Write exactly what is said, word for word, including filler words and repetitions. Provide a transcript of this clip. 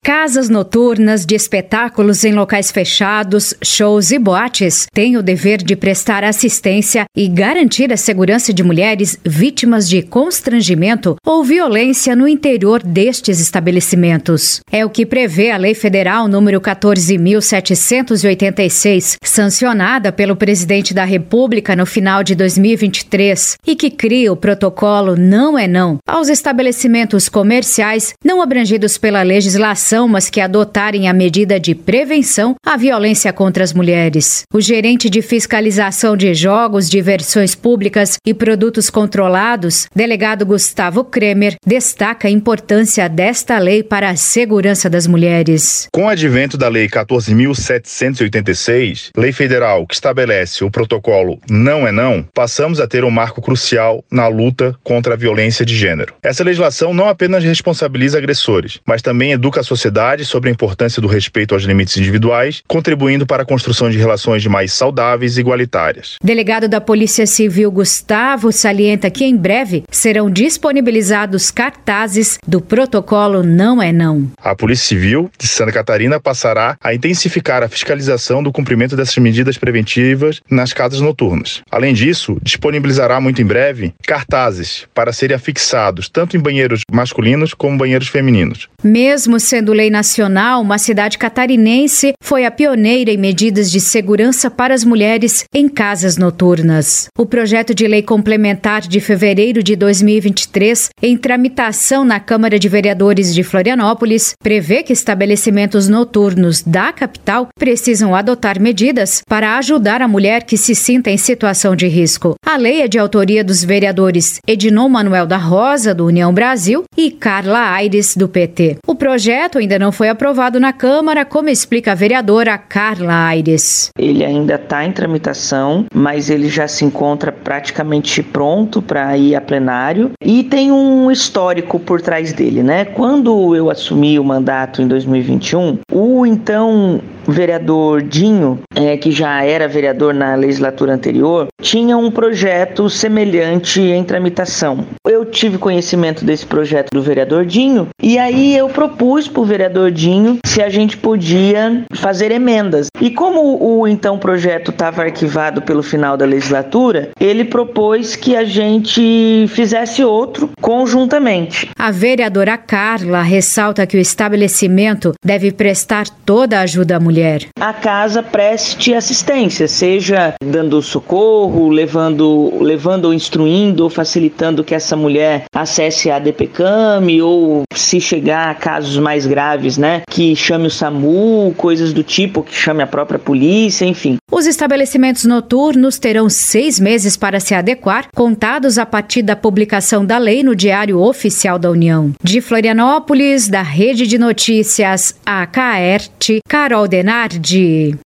Casas noturnas de espetáculos em locais fechados, shows e boates têm o dever de prestar assistência e garantir a segurança de mulheres vítimas de constrangimento ou violência no interior destes estabelecimentos. É o que prevê a Lei Federal número quatorze mil setecentos e oitenta e seis, sancionada pelo Presidente da República no final de dois mil e vinte e três, e que cria o protocolo Não é Não aos estabelecimentos comerciais não abrangidos pela legislação, mas que adotarem a medida de prevenção à violência contra as mulheres. O gerente de fiscalização de jogos, diversões públicas e produtos controlados, delegado Gustavo Kremer, destaca a importância desta lei para a segurança das mulheres. Com o advento da Lei quatorze mil setecentos e oitenta e seis, lei federal que estabelece o protocolo Não é Não, passamos a ter um marco crucial na luta contra a violência de gênero. Essa legislação não apenas responsabiliza agressores, mas também educa a sociedade sobre a importância do respeito aos limites individuais, contribuindo para a construção de relações mais saudáveis e igualitárias. Delegado da Polícia Civil Gustavo salienta que em breve serão disponibilizados cartazes do protocolo Não é Não. A Polícia Civil de Santa Catarina passará a intensificar a fiscalização do cumprimento dessas medidas preventivas nas casas noturnas. Além disso, disponibilizará muito em breve cartazes para serem afixados tanto em banheiros masculinos como banheiros femininos. Mesmo sendo lei nacional, uma cidade catarinense foi a pioneira em medidas de segurança para as mulheres em casas noturnas. O projeto de lei complementar de fevereiro de dois mil e vinte e três, em tramitação na Câmara de Vereadores de Florianópolis, prevê que estabelecimentos noturnos da capital precisam adotar medidas para ajudar a mulher que se sinta em situação de risco. A lei é de autoria dos vereadores Ednon Manuel da Rosa, do União Brasil, e Carla Aires, do P T. O projeto ainda não foi aprovado na Câmara, como explica a vereadora Carla Aires. Ele ainda está em tramitação, mas ele já se encontra praticamente pronto para ir a plenário e tem um histórico por trás dele, né? Quando eu assumi o mandato em dois mil e vinte e um, o então vereador Dinho, é, que já era vereador na legislatura anterior, tinha um projeto semelhante em tramitação. Eu tive conhecimento desse projeto do vereador Dinho e aí eu propus para o vereador Dinho se a gente podia fazer emendas. E como o então projeto estava arquivado pelo final da legislatura, ele propôs que a gente fizesse outro conjuntamente. A vereadora Carla ressalta que o estabelecimento deve prestar toda a ajuda à mulher. A casa preste assistência, seja dando socorro, levando, levando ou instruindo ou facilitando que essa mulher acesse a DPCAM ou se chegar a casos mais graves, né, que chame o SAMU, coisas do tipo, que chame a própria polícia, enfim. Os estabelecimentos noturnos terão seis meses para se adequar, contados a partir da publicação da lei no Diário Oficial da União. De Florianópolis, da Rede de Notícias A K E R T, Carol Denardi.